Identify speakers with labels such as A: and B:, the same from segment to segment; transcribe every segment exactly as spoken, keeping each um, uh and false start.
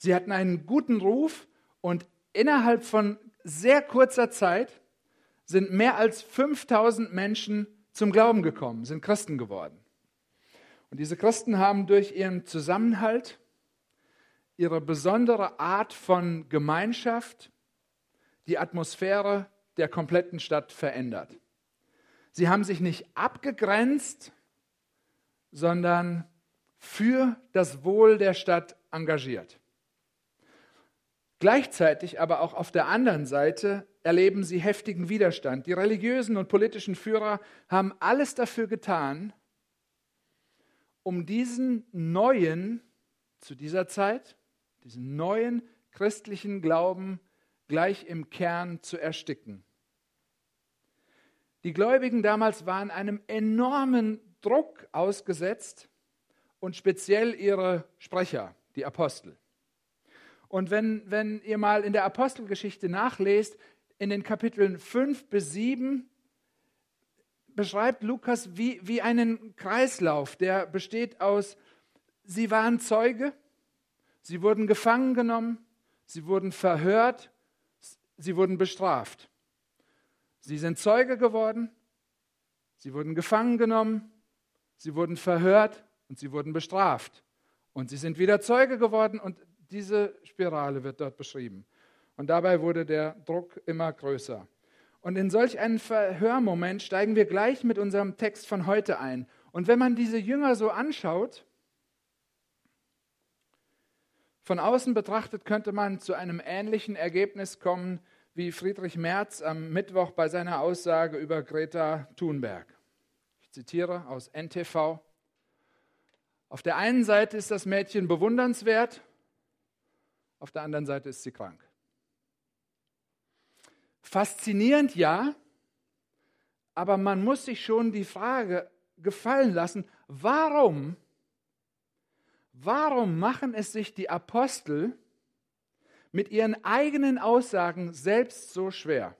A: Sie hatten einen guten Ruf und innerhalb von sehr kurzer Zeit sind mehr als fünftausend Menschen zum Glauben gekommen, sind Christen geworden. Und diese Christen haben durch ihren Zusammenhalt, ihre besondere Art von Gemeinschaft, die Atmosphäre der kompletten Stadt verändert. Sie haben sich nicht abgegrenzt, sondern für das Wohl der Stadt engagiert. Gleichzeitig aber auch auf der anderen Seite erleben sie heftigen Widerstand. Die religiösen und politischen Führer haben alles dafür getan, um diesen neuen, zu dieser Zeit, diesen neuen christlichen Glauben gleich im Kern zu ersticken. Die Gläubigen damals waren einem enormen Druck ausgesetzt und speziell ihre Sprecher, die Apostel. Und wenn, wenn ihr mal in der Apostelgeschichte nachlest, in den Kapiteln fünf bis sieben, beschreibt Lukas wie, wie einen Kreislauf, der besteht aus, sie waren Zeuge, sie wurden gefangen genommen, sie wurden verhört, sie wurden bestraft. Sie sind Zeuge geworden, sie wurden gefangen genommen, sie wurden verhört und sie wurden bestraft. Und sie sind wieder Zeuge geworden und diese Spirale wird dort beschrieben. Und dabei wurde der Druck immer größer. Und in solch einen Verhörmoment steigen wir gleich mit unserem Text von heute ein. Und wenn man diese Jünger so anschaut, von außen betrachtet könnte man zu einem ähnlichen Ergebnis kommen, wie Friedrich Merz am Mittwoch bei seiner Aussage über Greta Thunberg. Ich zitiere aus N T V. Auf der einen Seite ist das Mädchen bewundernswert, auf der anderen Seite ist sie krank. Faszinierend, ja, aber man muss sich schon die Frage gefallen lassen, warum, warum machen es sich die Apostel mit ihren eigenen Aussagen selbst so schwer?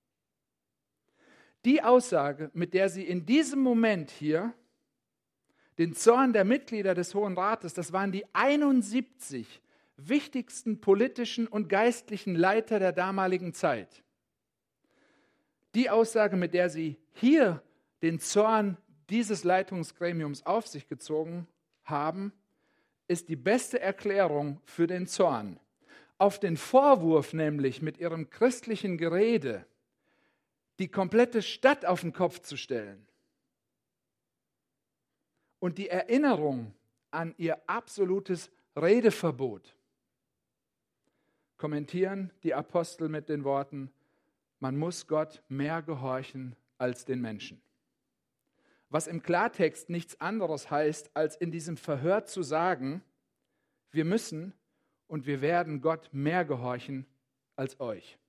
A: Die Aussage, mit der sie in diesem Moment hier den Zorn der Mitglieder des Hohen Rates, das waren die einundsiebzig wichtigsten politischen und geistlichen Leiter der damaligen Zeit. Die Aussage, mit der sie hier den Zorn dieses Leitungsgremiums auf sich gezogen haben, ist die beste Erklärung für den Zorn. Auf den Vorwurf nämlich, mit ihrem christlichen Gerede die komplette Stadt auf den Kopf zu stellen und die Erinnerung an ihr absolutes Redeverbot, kommentieren die Apostel mit den Worten: Man muss Gott mehr gehorchen als den Menschen. Was im Klartext nichts anderes heißt, als in diesem Verhör zu sagen, wir müssen und wir werden Gott mehr gehorchen als euch.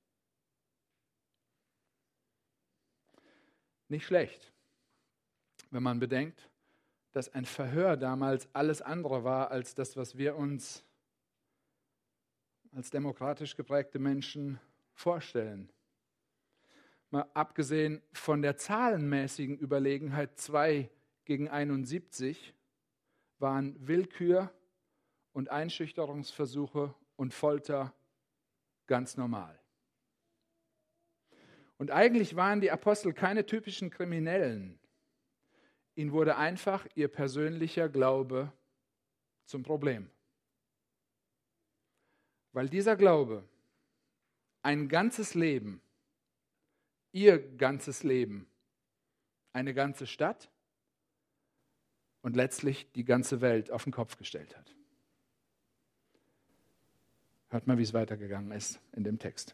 A: Nicht schlecht, wenn man bedenkt, dass ein Verhör damals alles andere war als das, was wir uns als demokratisch geprägte Menschen vorstellen. Mal abgesehen von der zahlenmäßigen Überlegenheit zwei gegen einundsiebzig waren Willkür und Einschüchterungsversuche und Folter ganz normal. Und eigentlich waren die Apostel keine typischen Kriminellen. Ihnen wurde einfach ihr persönlicher Glaube zum Problem. Weil dieser Glaube ein ganzes Leben, ihr ganzes Leben, eine ganze Stadt und letztlich die ganze Welt auf den Kopf gestellt hat. Hört mal, wie es weitergegangen ist in dem Text.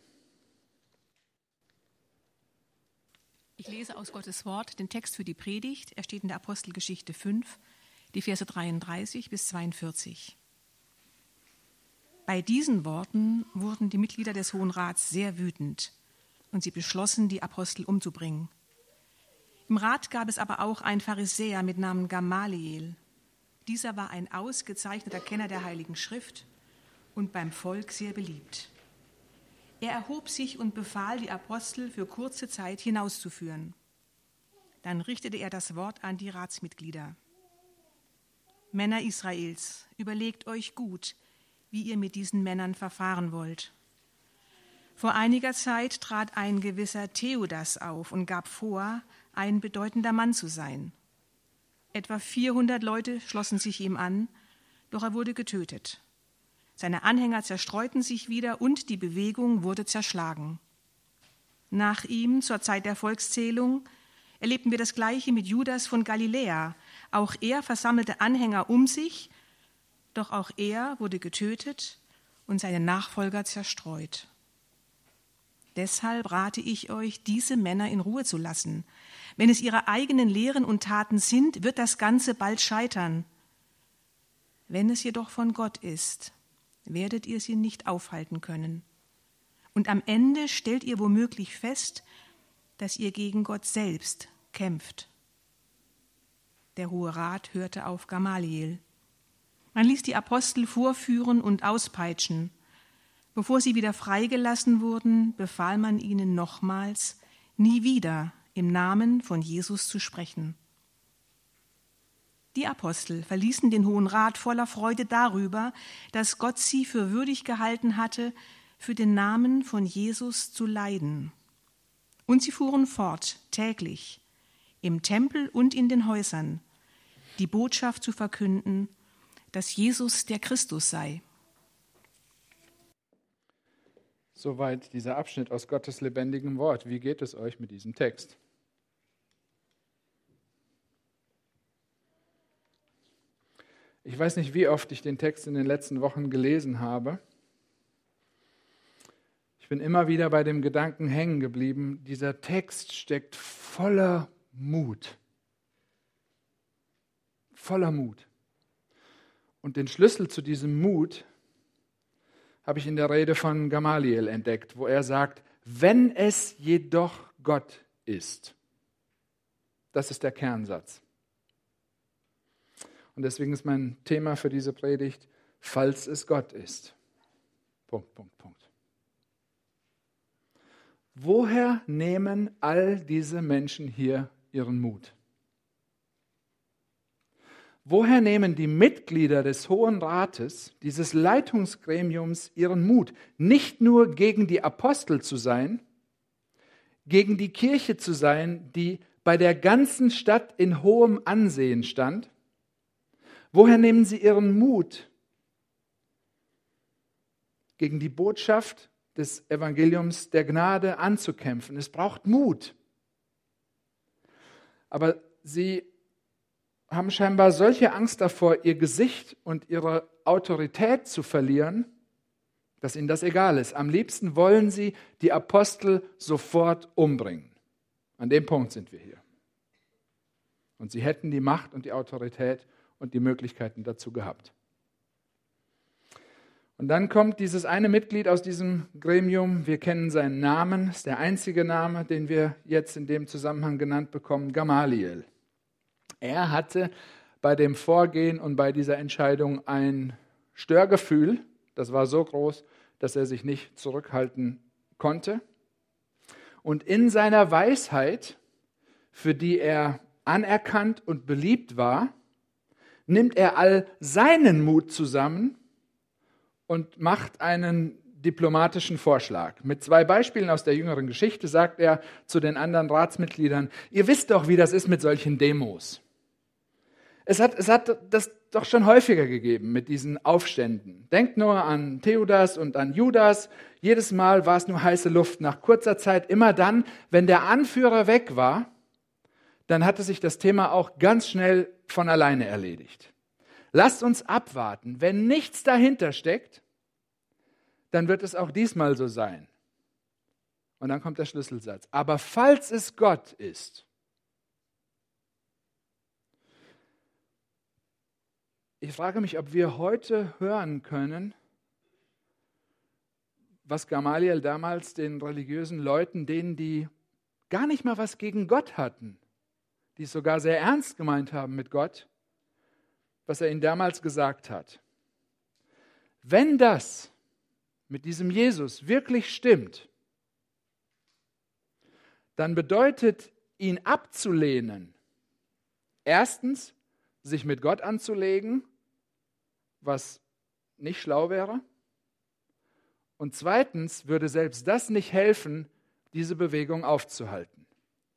B: Ich lese aus Gottes Wort den Text für die Predigt. Er steht in der Apostelgeschichte fünf, die Verse dreiunddreißig bis zweiundvierzig. Bei diesen Worten wurden die Mitglieder des Hohen Rats sehr wütend und sie beschlossen, die Apostel umzubringen. Im Rat gab es aber auch einen Pharisäer mit Namen Gamaliel. Dieser war ein ausgezeichneter Kenner der Heiligen Schrift und beim Volk sehr beliebt. Er erhob sich und befahl, die Apostel für kurze Zeit hinauszuführen. Dann richtete er das Wort an die Ratsmitglieder. Männer Israels, überlegt euch gut, wie ihr mit diesen Männern verfahren wollt. Vor einiger Zeit trat ein gewisser Theudas auf und gab vor, ein bedeutender Mann zu sein. Etwa vierhundert Leute schlossen sich ihm an, doch er wurde getötet. Seine Anhänger zerstreuten sich wieder und die Bewegung wurde zerschlagen. Nach ihm, zur Zeit der Volkszählung, erlebten wir das Gleiche mit Judas von Galiläa. Auch er versammelte Anhänger um sich, doch auch er wurde getötet und seine Nachfolger zerstreut. Deshalb rate ich euch, diese Männer in Ruhe zu lassen. Wenn es ihre eigenen Lehren und Taten sind, wird das Ganze bald scheitern. Wenn es jedoch von Gott ist, werdet ihr sie nicht aufhalten können. Und am Ende stellt ihr womöglich fest, dass ihr gegen Gott selbst kämpft. Der Hohe Rat hörte auf Gamaliel. Man ließ die Apostel vorführen und auspeitschen. Bevor sie wieder freigelassen wurden, befahl man ihnen nochmals, nie wieder im Namen von Jesus zu sprechen. Die Apostel verließen den Hohen Rat voller Freude darüber, dass Gott sie für würdig gehalten hatte, für den Namen von Jesus zu leiden. Und sie fuhren fort, täglich, im Tempel und in den Häusern, die Botschaft zu verkünden, dass Jesus der Christus sei.
A: Soweit dieser Abschnitt aus Gottes lebendigem Wort. Wie geht es euch mit diesem Text? Ich weiß nicht, wie oft ich den Text in den letzten Wochen gelesen habe. Ich bin immer wieder bei dem Gedanken hängen geblieben, dieser Text steckt voller Mut. Voller Mut. Und den Schlüssel zu diesem Mut habe ich in der Rede von Gamaliel entdeckt, wo er sagt, wenn es jedoch Gott ist. Das ist der Kernsatz. Und deswegen ist mein Thema für diese Predigt, falls es Gott ist. Punkt, Punkt, Punkt. Woher nehmen all diese Menschen hier ihren Mut? Woher nehmen die Mitglieder des Hohen Rates, dieses Leitungsgremiums, ihren Mut, nicht nur gegen die Apostel zu sein, gegen die Kirche zu sein, die bei der ganzen Stadt in hohem Ansehen stand? Woher nehmen sie ihren Mut, gegen die Botschaft des Evangeliums der Gnade anzukämpfen? Es braucht Mut. Aber sie haben scheinbar solche Angst davor, ihr Gesicht und ihre Autorität zu verlieren, dass ihnen das egal ist. Am liebsten wollen sie die Apostel sofort umbringen. An dem Punkt sind wir hier. Und sie hätten die Macht und die Autorität und die Möglichkeiten dazu gehabt. Und dann kommt dieses eine Mitglied aus diesem Gremium, wir kennen seinen Namen, ist der einzige Name, den wir jetzt in dem Zusammenhang genannt bekommen, Gamaliel. Er hatte bei dem Vorgehen und bei dieser Entscheidung ein Störgefühl, das war so groß, dass er sich nicht zurückhalten konnte. Und in seiner Weisheit, für die er anerkannt und beliebt war, nimmt er all seinen Mut zusammen und macht einen diplomatischen Vorschlag. Mit zwei Beispielen aus der jüngeren Geschichte sagt er zu den anderen Ratsmitgliedern, ihr wisst doch, wie das ist mit solchen Demos. Es hat, es hat das doch schon häufiger gegeben mit diesen Aufständen. Denkt nur an Theudas und an Judas. Jedes Mal war es nur heiße Luft. Nach kurzer Zeit, immer dann, wenn der Anführer weg war, dann hatte sich das Thema auch ganz schnell von alleine erledigt. Lasst uns abwarten. Wenn nichts dahinter steckt, dann wird es auch diesmal so sein. Und dann kommt der Schlüsselsatz. Aber falls es Gott ist, ich frage mich, ob wir heute hören können, was Gamaliel damals den religiösen Leuten, denen die gar nicht mal was gegen Gott hatten, die es sogar sehr ernst gemeint haben mit Gott, was er ihnen damals gesagt hat. Wenn das mit diesem Jesus wirklich stimmt, dann bedeutet, ihn abzulehnen, erstens, sich mit Gott anzulegen, was nicht schlau wäre, Und zweitens würde selbst das nicht helfen, diese Bewegung aufzuhalten.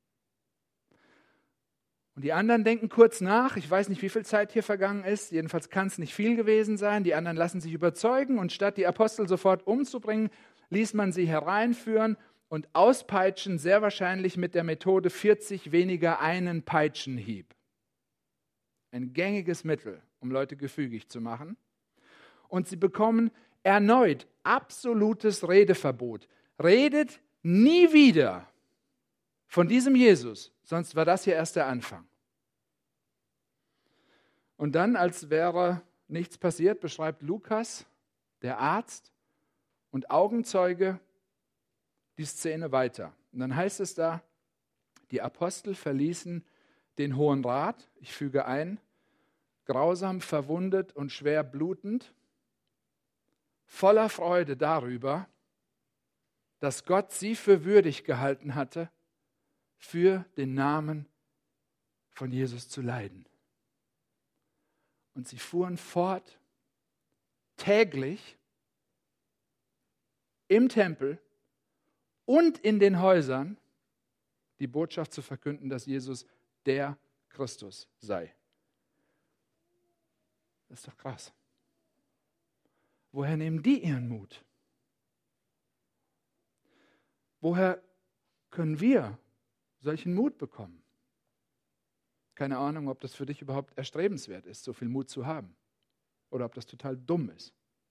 A: Und die anderen denken kurz nach. Ich weiß nicht, wie viel Zeit hier vergangen ist. Jedenfalls kann es nicht viel gewesen sein. Die anderen lassen sich überzeugen. Und statt die Apostel sofort umzubringen, ließ man sie hereinführen und auspeitschen, sehr wahrscheinlich mit der Methode vierzig weniger einen Peitschenhieb. Ein gängiges Mittel, um Leute gefügig zu machen. Und sie bekommen erneut absolutes Redeverbot. Redet nie wieder von diesem Jesus, sonst war das hier erst der Anfang. Und dann, als wäre nichts passiert, beschreibt Lukas, der Arzt und Augenzeuge, die Szene weiter. Und dann heißt es da, die Apostel verließen den Hohen Rat, ich füge ein, grausam verwundet und schwer blutend, voller Freude darüber, dass Gott sie für würdig gehalten hatte, für den Namen von Jesus zu leiden. Und sie fuhren fort, täglich im Tempel und in den Häusern die Botschaft zu verkünden, dass Jesus der Christus sei. Das ist doch krass. Woher nehmen die ihren Mut? Woher können wir solchen Mut bekommen? Keine Ahnung, ob das für dich überhaupt erstrebenswert ist, so viel Mut zu haben. Oder ob das total dumm ist.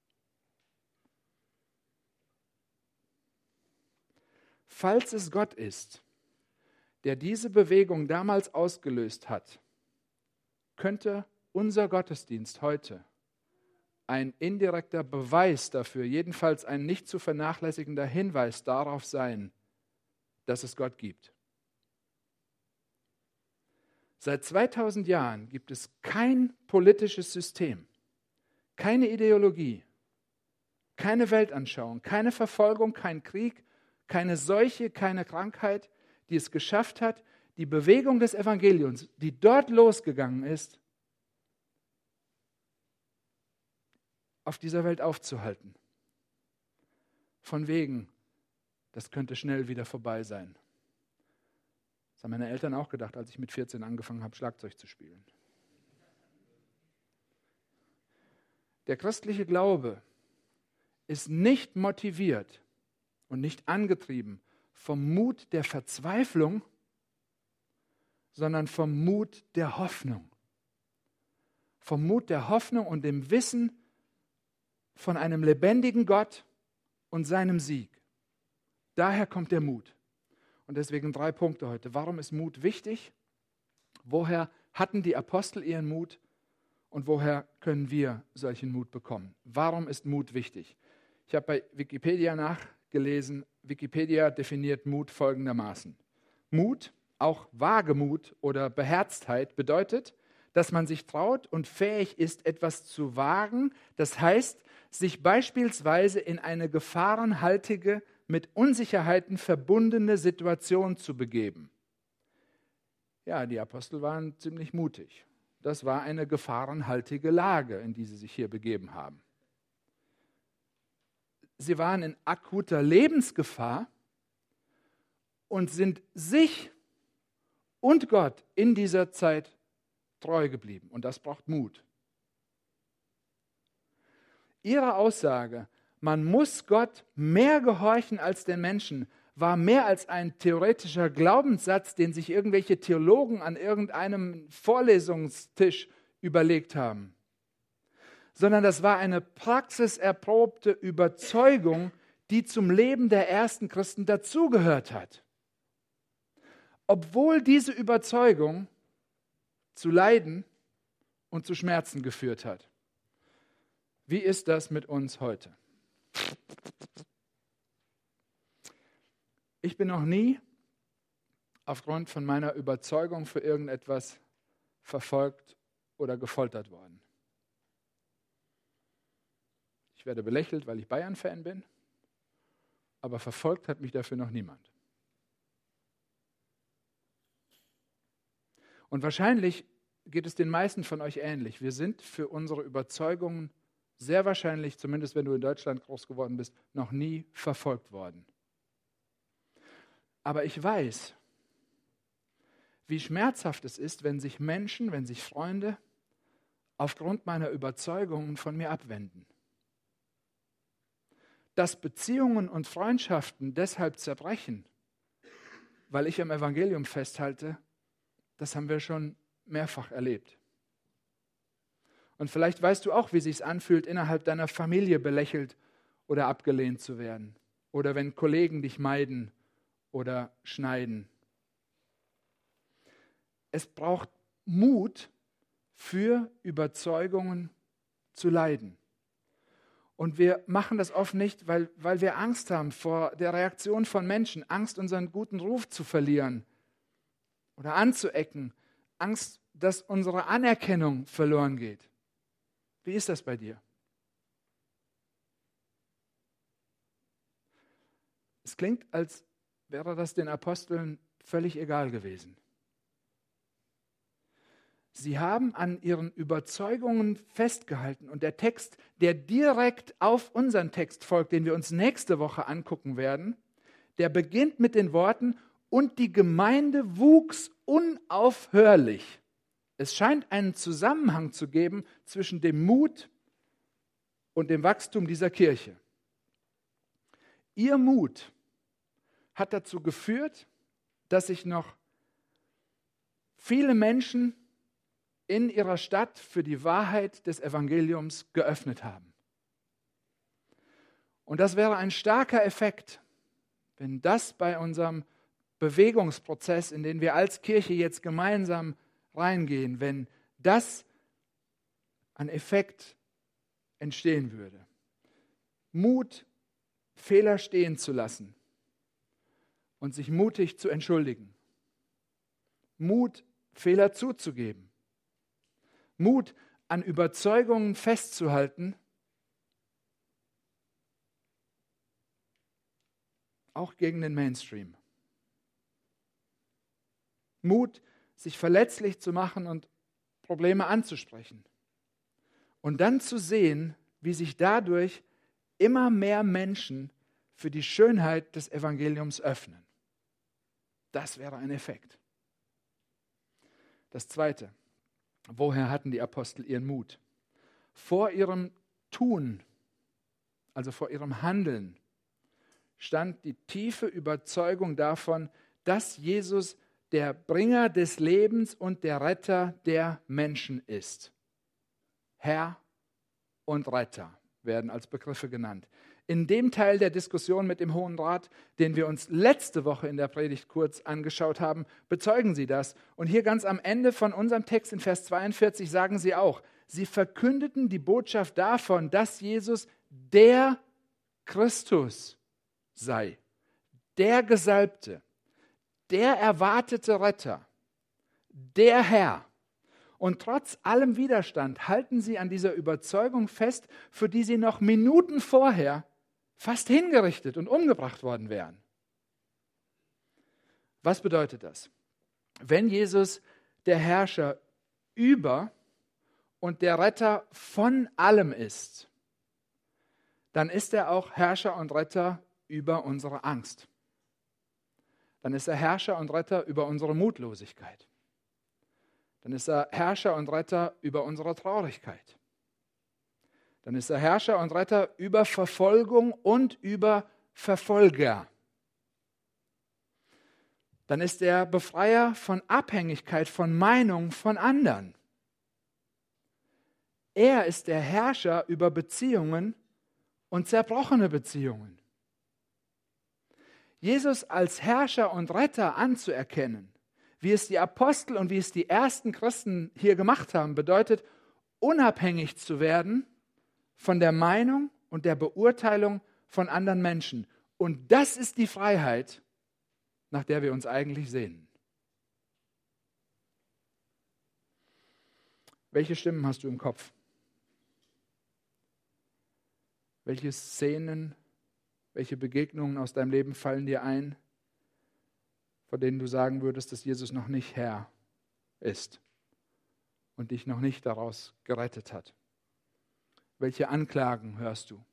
A: Falls es Gott ist, der diese Bewegung damals ausgelöst hat, könnte unser Gottesdienst heute ein indirekter Beweis dafür, jedenfalls ein nicht zu vernachlässigender Hinweis darauf sein, dass es Gott gibt. Seit zweitausend Jahren gibt es kein politisches System, keine Ideologie, keine Weltanschauung, keine Verfolgung, kein Krieg, keine Seuche, keine Krankheit, die es geschafft hat, die Bewegung des Evangeliums, die dort losgegangen ist, auf dieser Welt aufzuhalten. Von wegen, das könnte schnell wieder vorbei sein. Das haben meine Eltern auch gedacht, als ich mit vierzehn angefangen habe, Schlagzeug zu spielen. Der christliche Glaube ist nicht motiviert und nicht angetrieben vom Mut der Verzweiflung, sondern vom Mut der Hoffnung. Vom Mut der Hoffnung und dem Wissen von einem lebendigen Gott und seinem Sieg. Daher kommt der Mut. Und deswegen drei Punkte heute. Warum ist Mut wichtig? Woher hatten die Apostel ihren Mut? Und woher können wir solchen Mut bekommen? Warum ist Mut wichtig? Ich habe bei Wikipedia nachgelesen. Wikipedia definiert Mut folgendermaßen. Mut, auch Wagemut oder Beherztheit, bedeutet, dass man sich traut und fähig ist, etwas zu wagen. Das heißt, sich beispielsweise in eine gefahrenhaltige, mit Unsicherheiten verbundene Situation zu begeben. Ja, die Apostel waren ziemlich mutig. Das war eine gefahrenhaltige Lage, in die sie sich hier begeben haben. Sie waren in akuter Lebensgefahr und sind sich und Gott in dieser Zeit treu geblieben. Und das braucht Mut. Ihre Aussage, man muss Gott mehr gehorchen als den Menschen, war mehr als ein theoretischer Glaubenssatz, den sich irgendwelche Theologen an irgendeinem Vorlesungstisch überlegt haben, sondern das war eine praxiserprobte Überzeugung, die zum Leben der ersten Christen dazugehört hat. Obwohl diese Überzeugung zu Leiden und zu Schmerzen geführt hat. Wie ist das mit uns heute? Ich bin noch nie aufgrund von meiner Überzeugung für irgendetwas verfolgt oder gefoltert worden. Ich werde belächelt, weil ich Bayern-Fan bin, aber verfolgt hat mich dafür noch niemand. Und wahrscheinlich geht es den meisten von euch ähnlich. Wir sind für unsere Überzeugungen sehr wahrscheinlich, zumindest wenn du in Deutschland groß geworden bist, noch nie verfolgt worden. Aber ich weiß, wie schmerzhaft es ist, wenn sich Menschen, wenn sich Freunde aufgrund meiner Überzeugungen von mir abwenden. Dass Beziehungen und Freundschaften deshalb zerbrechen, weil ich am Evangelium festhalte, das haben wir schon mehrfach erlebt. Und vielleicht weißt du auch, wie es sich anfühlt, innerhalb deiner Familie belächelt oder abgelehnt zu werden. Oder wenn Kollegen dich meiden oder schneiden. Es braucht Mut, für Überzeugungen zu leiden. Und wir machen das oft nicht, weil, weil wir Angst haben vor der Reaktion von Menschen, Angst, unseren guten Ruf zu verlieren oder anzuecken, Angst, dass unsere Anerkennung verloren geht. Wie ist das bei dir? Es klingt, als wäre das den Aposteln völlig egal gewesen. Sie haben an ihren Überzeugungen festgehalten und der Text, der direkt auf unseren Text folgt, den wir uns nächste Woche angucken werden, der beginnt mit den Worten: Und die Gemeinde wuchs unaufhörlich. Es scheint einen Zusammenhang zu geben zwischen dem Mut und dem Wachstum dieser Kirche. Ihr Mut hat dazu geführt, dass sich noch viele Menschen in ihrer Stadt für die Wahrheit des Evangeliums geöffnet haben. Und das wäre ein starker Effekt, wenn das bei unserem Bewegungsprozess, in den wir als Kirche jetzt gemeinsam reingehen, wenn das an Effekt entstehen würde. Mut, Fehler stehen zu lassen und sich mutig zu entschuldigen. Mut, Fehler zuzugeben. Mut, an Überzeugungen festzuhalten, auch gegen den Mainstream. Mut, sich verletzlich zu machen und Probleme anzusprechen. Und dann zu sehen, wie sich dadurch immer mehr Menschen für die Schönheit des Evangeliums öffnen. Das wäre ein Effekt. Das Zweite. Woher hatten die Apostel ihren Mut? Vor ihrem Tun, also vor ihrem Handeln, stand die tiefe Überzeugung davon, dass Jesus der Bringer des Lebens und der Retter der Menschen ist. Herr und Retter werden als Begriffe genannt. In dem Teil der Diskussion mit dem Hohen Rat, den wir uns letzte Woche in der Predigt kurz angeschaut haben, bezeugen sie das. Und hier ganz am Ende von unserem Text in Vers zweiundvierzig sagen sie auch, sie verkündeten die Botschaft davon, dass Jesus der Christus sei, der Gesalbte, der erwartete Retter, der Herr. Und trotz allem Widerstand halten sie an dieser Überzeugung fest, für die sie noch Minuten vorher fast hingerichtet und umgebracht worden wären. Was bedeutet das? Wenn Jesus der Herrscher über und der Retter von allem ist, dann ist er auch Herrscher und Retter über unsere Angst. Dann ist er Herrscher und Retter über unsere Mutlosigkeit. Dann ist er Herrscher und Retter über unsere Traurigkeit. Dann ist er Herrscher und Retter über Verfolgung und über Verfolger. Dann ist er Befreier von Abhängigkeit, von Meinung von anderen. Er ist der Herrscher über Beziehungen und zerbrochene Beziehungen. Jesus als Herrscher und Retter anzuerkennen, wie es die Apostel und wie es die ersten Christen hier gemacht haben, bedeutet, unabhängig zu werden von der Meinung und der Beurteilung von anderen Menschen. Und das ist die Freiheit, nach der wir uns eigentlich sehnen. Welche Stimmen hast du im Kopf? Welche Szenen, welche Begegnungen aus deinem Leben fallen dir ein, von denen du sagen würdest, dass Jesus noch nicht Herr ist und dich noch nicht daraus gerettet hat? Welche Anklagen hörst du?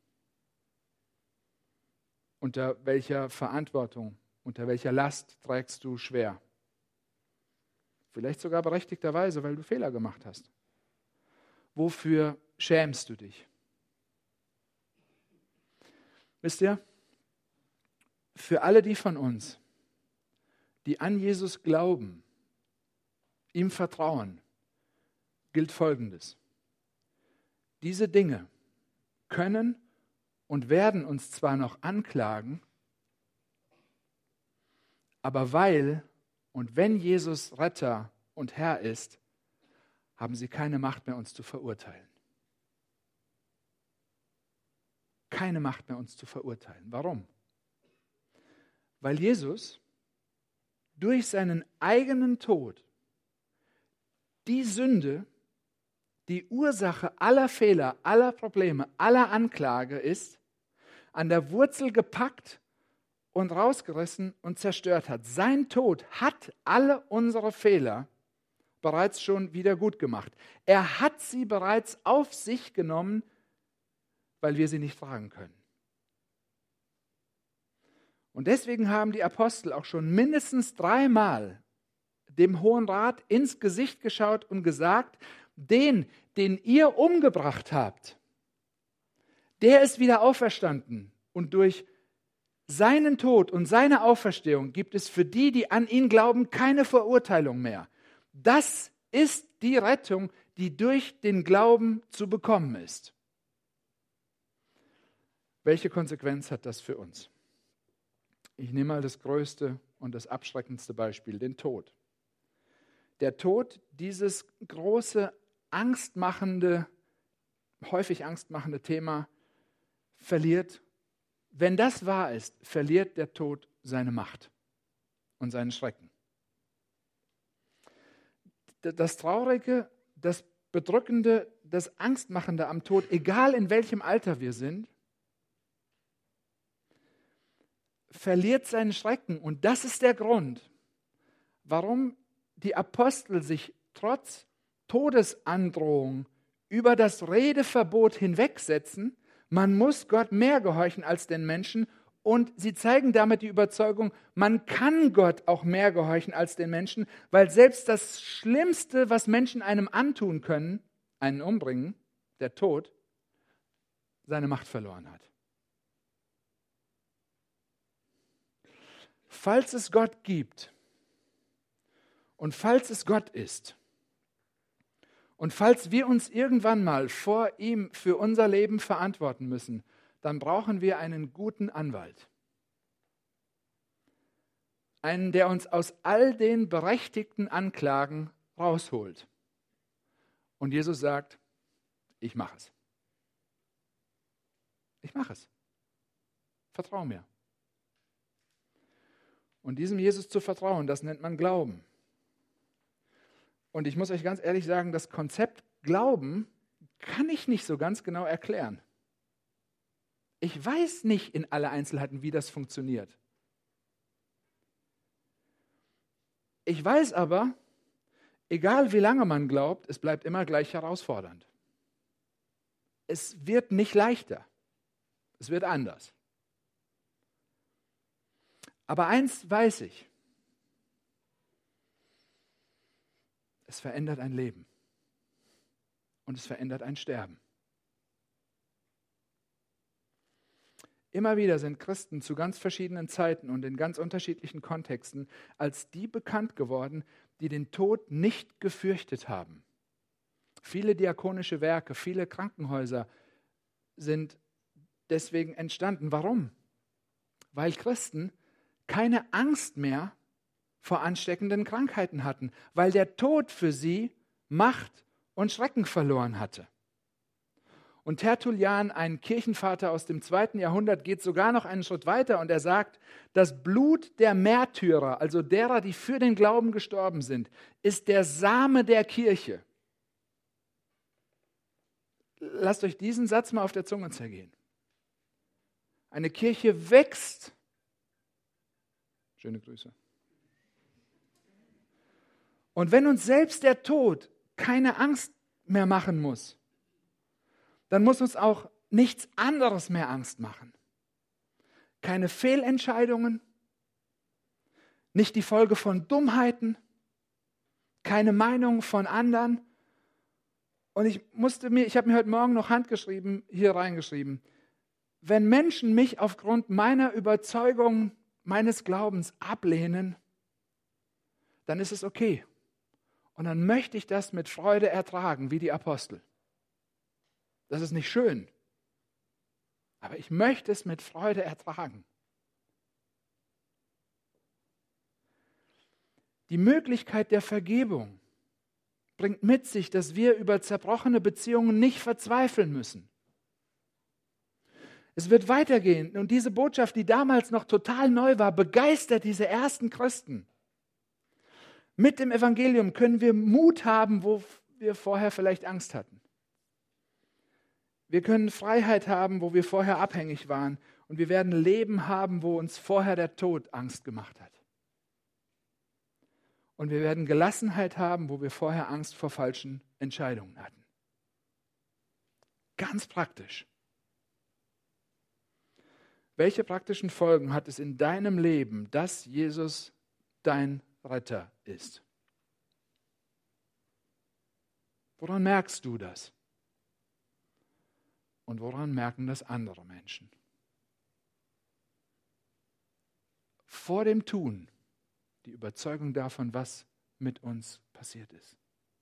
A: Unter welcher Verantwortung, unter welcher Last trägst du schwer? Vielleicht sogar berechtigterweise, weil du Fehler gemacht hast. Wofür schämst du dich? Wisst ihr, für alle die von uns, die an Jesus glauben, ihm vertrauen, gilt Folgendes. Diese Dinge können und werden uns zwar noch anklagen, aber weil und wenn Jesus Retter und Herr ist, haben sie keine Macht mehr, uns zu verurteilen. Keine Macht mehr, uns zu verurteilen. Warum? Weil Jesus durch seinen eigenen Tod die Sünde, die Ursache aller Fehler, aller Probleme, aller Anklage ist, an der Wurzel gepackt und rausgerissen und zerstört hat. Sein Tod hat alle unsere Fehler bereits schon wieder gut gemacht. Er hat sie bereits auf sich genommen, weil wir sie nicht tragen können. Und deswegen haben die Apostel auch schon mindestens dreimal dem Hohen Rat ins Gesicht geschaut und gesagt, den, den ihr umgebracht habt, der ist wieder auferstanden. Und durch seinen Tod und seine Auferstehung gibt es für die, die an ihn glauben, keine Verurteilung mehr. Das ist die Rettung, die durch den Glauben zu bekommen ist. Welche Konsequenz hat das für uns? Ich nehme mal das größte und das abschreckendste Beispiel, den Tod. Der Tod, dieses große, angstmachende, häufig angstmachende Thema, verliert, wenn das wahr ist, verliert der Tod seine Macht und seinen Schrecken. Das Traurige, das Bedrückende, das Angstmachende am Tod, egal in welchem Alter wir sind, verliert seinen Schrecken. Und das ist der Grund, warum die Apostel sich trotz Todesandrohung über das Redeverbot hinwegsetzen. Man muss Gott mehr gehorchen als den Menschen. Und sie zeigen damit die Überzeugung, man kann Gott auch mehr gehorchen als den Menschen, weil selbst das Schlimmste, was Menschen einem antun können, einen umbringen, der Tod, seine Macht verloren hat. Falls es Gott gibt und falls es Gott ist und falls wir uns irgendwann mal vor ihm für unser Leben verantworten müssen, dann brauchen wir einen guten Anwalt. Einen, der uns aus all den berechtigten Anklagen rausholt. Und Jesus sagt, ich mache es. Ich mache es. Vertrau mir. Und diesem Jesus zu vertrauen, das nennt man Glauben. Und ich muss euch ganz ehrlich sagen, das Konzept Glauben kann ich nicht so ganz genau erklären. Ich weiß nicht in alle Einzelheiten, wie das funktioniert. Ich weiß aber, egal wie lange man glaubt, es bleibt immer gleich herausfordernd. Es wird nicht leichter. Es wird anders. Aber eins weiß ich. Es verändert ein Leben. Und es verändert ein Sterben. Immer wieder sind Christen zu ganz verschiedenen Zeiten und in ganz unterschiedlichen Kontexten als die bekannt geworden, die den Tod nicht gefürchtet haben. Viele diakonische Werke, viele Krankenhäuser sind deswegen entstanden. Warum? Weil Christen keine Angst mehr vor ansteckenden Krankheiten hatten, weil der Tod für sie Macht und Schrecken verloren hatte. Und Tertullian, ein Kirchenvater aus dem zweiten Jahrhundert, geht sogar noch einen Schritt weiter und er sagt, das Blut der Märtyrer, also derer, die für den Glauben gestorben sind, ist der Same der Kirche. Lasst euch diesen Satz mal auf der Zunge zergehen. Eine Kirche wächst. Schöne Grüße. Und wenn uns selbst der Tod keine Angst mehr machen muss, dann muss uns auch nichts anderes mehr Angst machen. Keine Fehlentscheidungen, nicht die Folge von Dummheiten, keine Meinung von anderen. Und ich musste mir, ich habe mir heute Morgen noch handgeschrieben, hier reingeschrieben, wenn Menschen mich aufgrund meiner Überzeugung, meines Glaubens ablehnen, dann ist es okay. Und dann möchte ich das mit Freude ertragen, wie die Apostel. Das ist nicht schön, aber ich möchte es mit Freude ertragen. Die Möglichkeit der Vergebung bringt mit sich, dass wir über zerbrochene Beziehungen nicht verzweifeln müssen. Es wird weitergehen und diese Botschaft, die damals noch total neu war, begeistert diese ersten Christen. Mit dem Evangelium können wir Mut haben, wo wir vorher vielleicht Angst hatten. Wir können Freiheit haben, wo wir vorher abhängig waren. Und wir werden Leben haben, wo uns vorher der Tod Angst gemacht hat. Und wir werden Gelassenheit haben, wo wir vorher Angst vor falschen Entscheidungen hatten. Ganz praktisch. Welche praktischen Folgen hat es in deinem Leben, dass Jesus dein Retter ist? Woran merkst du das? Und woran merken das andere Menschen? Vor dem Tun die Überzeugung davon, was mit uns passiert ist.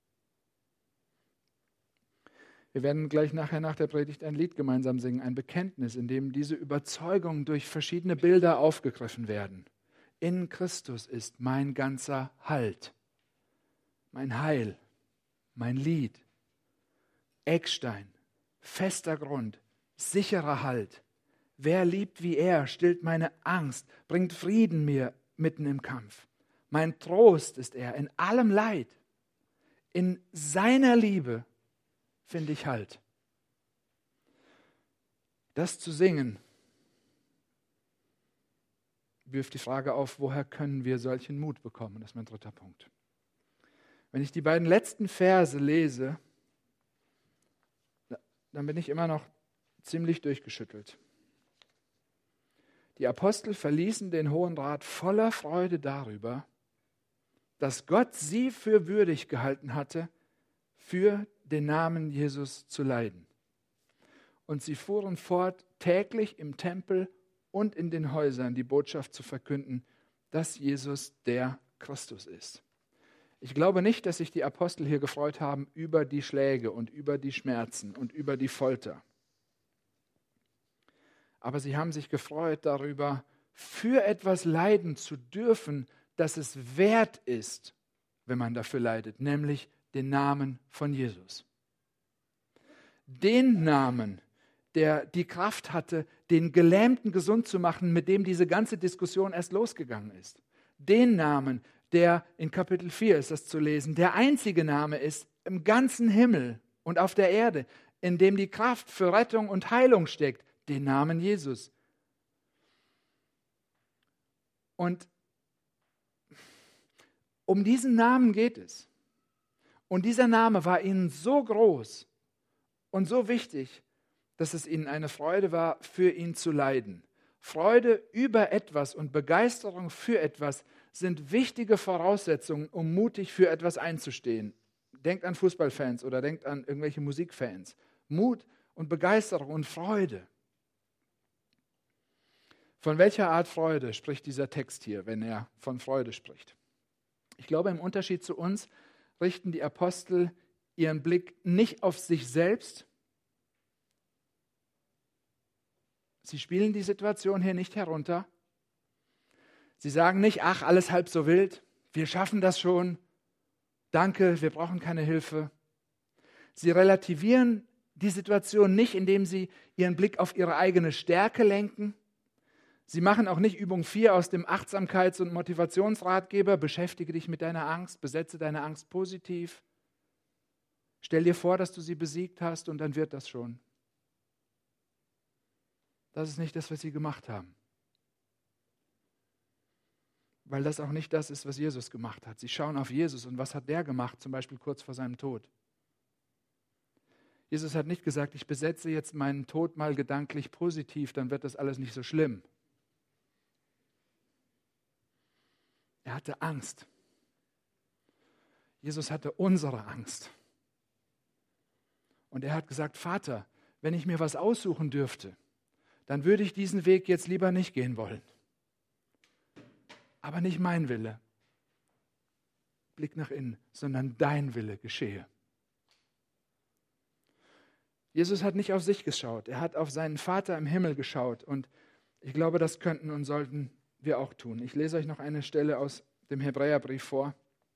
A: Wir werden gleich nachher nach der Predigt ein Lied gemeinsam singen, ein Bekenntnis, in dem diese Überzeugungen durch verschiedene Bilder aufgegriffen werden. In Christus ist mein ganzer Halt, mein Heil, mein Lied, Eckstein, fester Grund, sicherer Halt. Wer liebt wie er, stillt meine Angst, bringt Frieden mir mitten im Kampf. Mein Trost ist er in allem Leid. In seiner Liebe finde ich Halt. Das zu singen wirft die Frage auf, woher können wir solchen Mut bekommen? Das ist mein dritter Punkt. Wenn ich die beiden letzten Verse lese, dann bin ich immer noch ziemlich durchgeschüttelt. Die Apostel verließen den Hohen Rat voller Freude darüber, dass Gott sie für würdig gehalten hatte, für den Namen Jesus zu leiden. Und sie fuhren fort, täglich im Tempel und in den Häusern die Botschaft zu verkünden, dass Jesus der Christus ist. Ich glaube nicht, dass sich die Apostel hier gefreut haben über die Schläge und über die Schmerzen und über die Folter. Aber sie haben sich gefreut darüber, für etwas leiden zu dürfen, dass es wert ist, wenn man dafür leidet, nämlich den Namen von Jesus. Den Namen, der die Kraft hatte, den Gelähmten gesund zu machen, mit dem diese ganze Diskussion erst losgegangen ist. Den Namen, der in Kapitel vier ist das zu lesen, der einzige Name ist im ganzen Himmel und auf der Erde, in dem die Kraft für Rettung und Heilung steckt, den Namen Jesus. Und um diesen Namen geht es. Und dieser Name war ihnen so groß und so wichtig, dass es ihnen eine Freude war, für ihn zu leiden. Freude über etwas und Begeisterung für etwas sind wichtige Voraussetzungen, um mutig für etwas einzustehen. Denkt an Fußballfans oder denkt an irgendwelche Musikfans. Mut und Begeisterung und Freude. Von welcher Art Freude spricht dieser Text hier, wenn er von Freude spricht? Ich glaube, im Unterschied zu uns richten die Apostel ihren Blick nicht auf sich selbst. Sie spielen die Situation hier nicht herunter. Sie sagen nicht, ach, alles halb so wild, wir schaffen das schon, danke, wir brauchen keine Hilfe. Sie relativieren die Situation nicht, indem sie ihren Blick auf ihre eigene Stärke lenken. Sie machen auch nicht Übung vier aus dem Achtsamkeits- und Motivationsratgeber, beschäftige dich mit deiner Angst, besetze deine Angst positiv. Stell dir vor, dass du sie besiegt hast und dann wird das schon. Das ist nicht das, was sie gemacht haben. Weil das auch nicht das ist, was Jesus gemacht hat. Sie schauen auf Jesus und was hat der gemacht, zum Beispiel kurz vor seinem Tod. Jesus hat nicht gesagt, ich besetze jetzt meinen Tod mal gedanklich positiv, dann wird das alles nicht so schlimm. Er hatte Angst. Jesus hatte unsere Angst. Und er hat gesagt, Vater, wenn ich mir was aussuchen dürfte, dann würde ich diesen Weg jetzt lieber nicht gehen wollen. Aber nicht mein Wille, Blick nach innen, sondern dein Wille geschehe. Jesus hat nicht auf sich geschaut, er hat auf seinen Vater im Himmel geschaut. Und ich glaube, das könnten und sollten wir auch tun. Ich lese euch noch eine Stelle aus dem Hebräerbrief vor.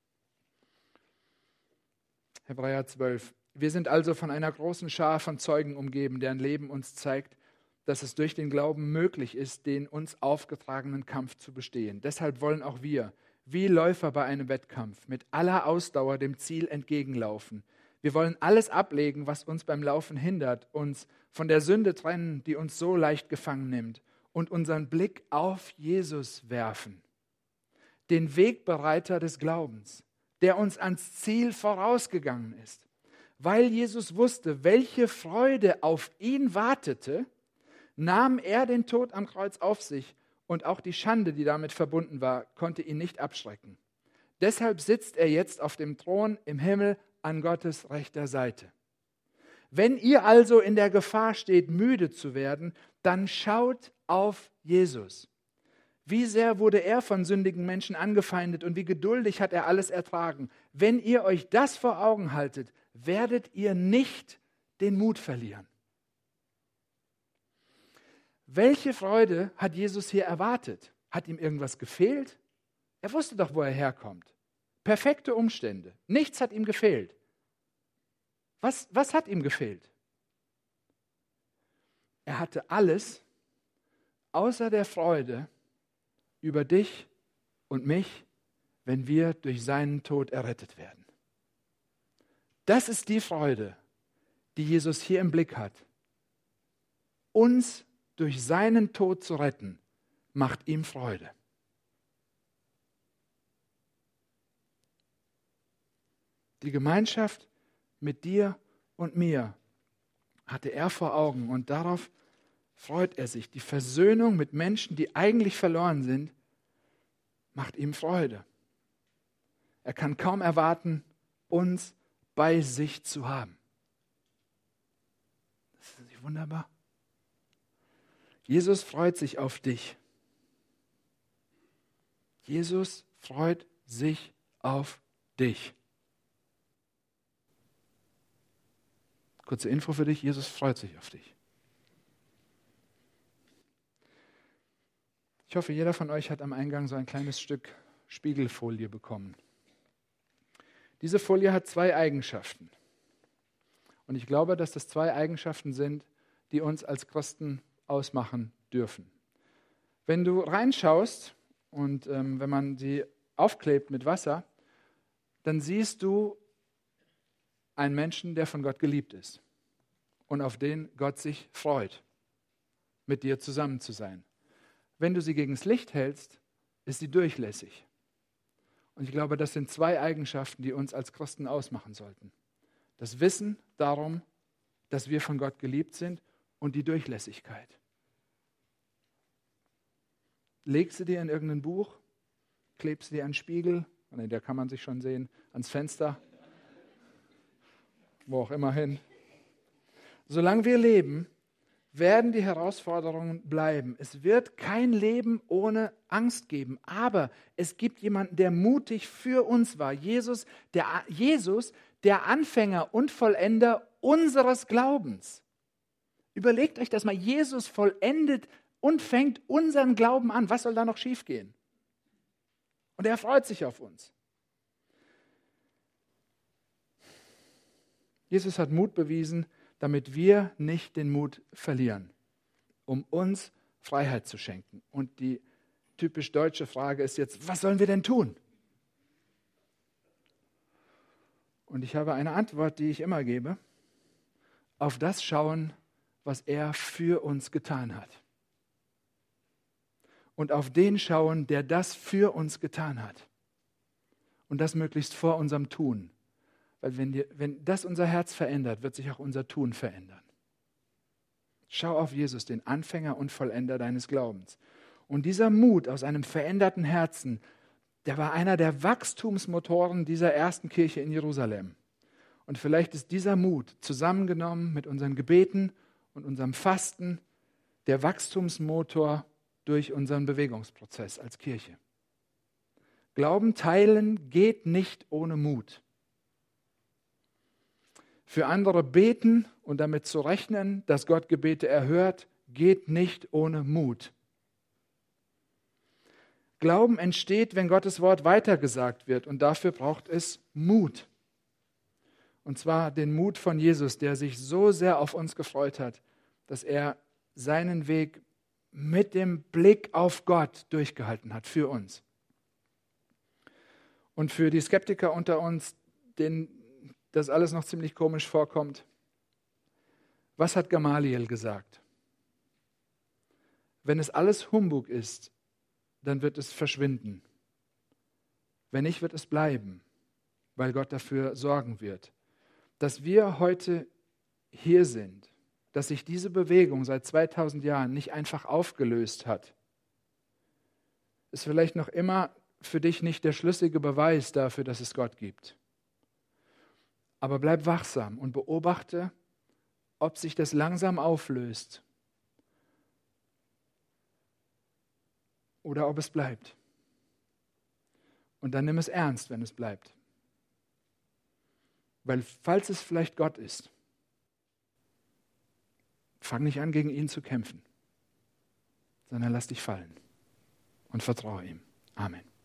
A: Hebräer zwölf. Wir sind also von einer großen Schar von Zeugen umgeben, deren Leben uns zeigt, dass es durch den Glauben möglich ist, den uns aufgetragenen Kampf zu bestehen. Deshalb wollen auch wir, wie Läufer bei einem Wettkampf, mit aller Ausdauer dem Ziel entgegenlaufen. Wir wollen alles ablegen, was uns beim Laufen hindert, uns von der Sünde trennen, die uns so leicht gefangen nimmt, und unseren Blick auf Jesus werfen, den Wegbereiter des Glaubens, der uns ans Ziel vorausgegangen ist. Weil Jesus wusste, welche Freude auf ihn wartete, nahm er den Tod am Kreuz auf sich, und auch die Schande, die damit verbunden war, konnte ihn nicht abschrecken. Deshalb sitzt er jetzt auf dem Thron im Himmel an Gottes rechter Seite. Wenn ihr also in der Gefahr steht, müde zu werden, dann schaut auf Jesus. Wie sehr wurde er von sündigen Menschen angefeindet und wie geduldig hat er alles ertragen. Wenn ihr euch das vor Augen haltet, werdet ihr nicht den Mut verlieren. Welche Freude hat Jesus hier erwartet? Hat ihm irgendwas gefehlt? Er wusste doch, wo er herkommt. Perfekte Umstände. Nichts hat ihm gefehlt. Was, was hat ihm gefehlt? Er hatte alles außer der Freude über dich und mich, wenn wir durch seinen Tod errettet werden. Das ist die Freude, die Jesus hier im Blick hat. Uns durch seinen Tod zu retten, macht ihm Freude. Die Gemeinschaft mit dir und mir hatte er vor Augen und darauf freut er sich. Die Versöhnung mit Menschen, die eigentlich verloren sind, macht ihm Freude. Er kann kaum erwarten, uns bei sich zu haben. Das ist nicht wunderbar. Jesus freut sich auf dich. Jesus freut sich auf dich. Kurze Info für dich, Jesus freut sich auf dich. Ich hoffe, jeder von euch hat am Eingang so ein kleines Stück Spiegelfolie bekommen. Diese Folie hat zwei Eigenschaften. Und ich glaube, dass das zwei Eigenschaften sind, die uns als Christen ausmachen dürfen. Wenn du reinschaust und ähm, wenn man sie aufklebt mit Wasser, dann siehst du einen Menschen, der von Gott geliebt ist und auf den Gott sich freut, mit dir zusammen zu sein. Wenn du sie gegen das Licht hältst, ist sie durchlässig. Und ich glaube, das sind zwei Eigenschaften, die uns als Christen ausmachen sollten. Das Wissen darum, dass wir von Gott geliebt sind, und die Durchlässigkeit. Leg sie dir in irgendein Buch, kleb sie dir an den Spiegel, nee, da kann man sich schon sehen, ans Fenster, wo auch immer hin. Solange wir leben, werden die Herausforderungen bleiben. Es wird kein Leben ohne Angst geben, aber es gibt jemanden, der mutig für uns war. Jesus, der, Jesus, der Anfänger und Vollender unseres Glaubens. Überlegt euch das mal, Jesus vollendet und fängt unseren Glauben an. Was soll da noch schiefgehen? Und er freut sich auf uns. Jesus hat Mut bewiesen, damit wir nicht den Mut verlieren, um uns Freiheit zu schenken. Und die typisch deutsche Frage ist jetzt, was sollen wir denn tun? Und ich habe eine Antwort, die ich immer gebe. Auf das schauen, was er für uns getan hat. Und auf den schauen, der das für uns getan hat. Und das möglichst vor unserem Tun. Weil wenn, dir, wenn das unser Herz verändert, wird sich auch unser Tun verändern. Schau auf Jesus, den Anfänger und Vollender deines Glaubens. Und dieser Mut aus einem veränderten Herzen, der war einer der Wachstumsmotoren dieser ersten Kirche in Jerusalem. Und vielleicht ist dieser Mut zusammengenommen mit unseren Gebeten und unserem Fasten der Wachstumsmotor durch unseren Bewegungsprozess als Kirche. Glauben teilen geht nicht ohne Mut. Für andere beten und damit zu rechnen, dass Gott Gebete erhört, geht nicht ohne Mut. Glauben entsteht, wenn Gottes Wort weitergesagt wird, und dafür braucht es Mut. Und zwar den Mut von Jesus, der sich so sehr auf uns gefreut hat, dass er seinen Weg mit dem Blick auf Gott durchgehalten hat für uns. Und für die Skeptiker unter uns, denen das alles noch ziemlich komisch vorkommt, was hat Gamaliel gesagt? Wenn es alles Humbug ist, dann wird es verschwinden. Wenn nicht, wird es bleiben, weil Gott dafür sorgen wird. Dass wir heute hier sind, dass sich diese Bewegung seit zweitausend Jahren nicht einfach aufgelöst hat, ist vielleicht noch immer für dich nicht der schlüssige Beweis dafür, dass es Gott gibt. Aber bleib wachsam und beobachte, ob sich das langsam auflöst oder ob es bleibt. Und dann nimm es ernst, wenn es bleibt. Weil falls es vielleicht Gott ist, fang nicht an, gegen ihn zu kämpfen, sondern lass dich fallen und vertraue ihm. Amen.